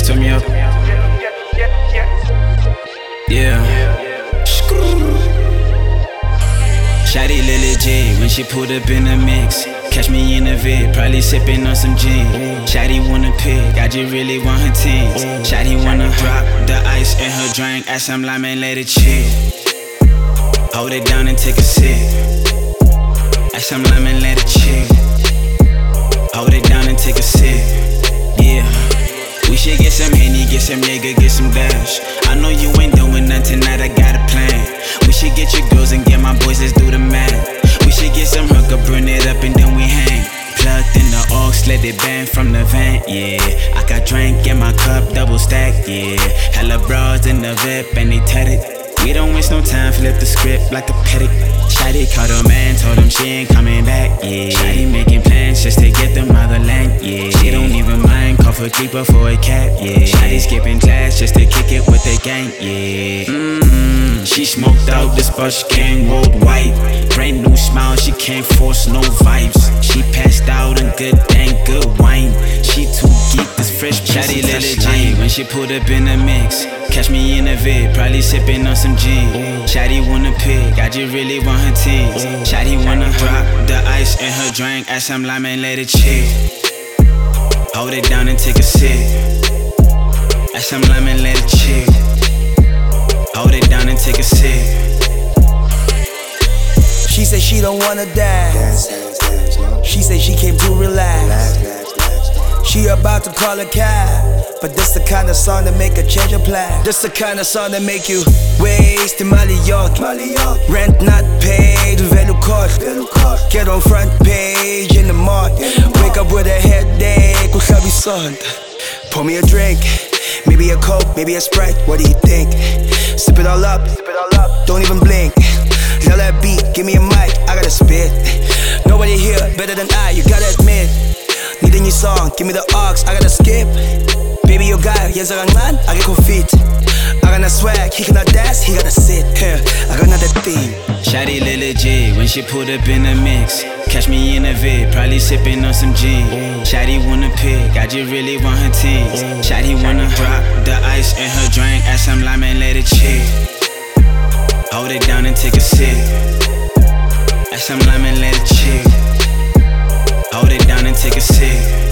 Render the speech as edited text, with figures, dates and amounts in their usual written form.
turn me up. Yeah. Shawty Lily J when she pulled up in the mix. Catch me in the vid, probably sipping on some gin. Shawty wanna pick, I just really want her tens. Shawty wanna drop the ice in her drink, add some lime and let it chill. Hold it down and take a sip. Add some lime and let it chill. Hold it down and take a sip. Yeah. We should get some Henny, get some Jaeger, get some Dash. I know you ain't doing nothing tonight, I got a plan. We should get your girls and get my boys, let's do the math. We should get some hookah, burn it up and then we hang. Plugged in the aux, let it bang from the vent, yeah. I got drink in my cup, double stack, yeah. Hella bras in the VIP and they tatted. We don't waste no time, flip the script like a paddock. Shawty called her man, told him she ain't coming back, yeah. Shawty making plans just to get the motherland, yeah. She don't even mind, call for keeper for a cat, yeah. Shawty skipping class just to kick it with the gang, yeah. She smoked out this but she can't roll white. Brand new smile, she can't force no vibes. She passed out in good dang good wine. She too geek, this fresh Shawty Lily J when she pulled up in the mix. Catch me in the vid, probably sipping on some gin. Shawty wanna pick, I just really want her tens. Shawty wanna drop the ice in her drink, add some lime and let it chill. Hold it down and take a sip. Add some lime and let it chill. Hold it down and take a sip. She said she don't wanna dance. She said she came to relax. She about to call a cab, but this the kind of song that make her change her plan. This the kind of song that make you waste in Maliot. Rent not paid, value cost. Get on front page in the mart. Wake up with a headache, usabi son. Pour me a drink, maybe a Coke, maybe a Sprite. What do you think? Sip it all up, don't even blink. Tell that beat, give me a mic, I gotta spit. Nobody here better than I, you gotta admit. Need a new song, give me the aux, I gotta skip. Baby, your guy, yes, I got I get confit. I got no swag, he cannot dance, he gotta sit. Here, I got another thing. Shawty Lily J when she pulled up in the mix. Catch me in the vid, probably sipping on some gin. Shawty wanna pick, I just really want her tens. Shawty wanna drop the ice in her drink, add some lime and let it chill. Hold it down and take a sip. Add some lime and let it chill. Hold it down and take a sip.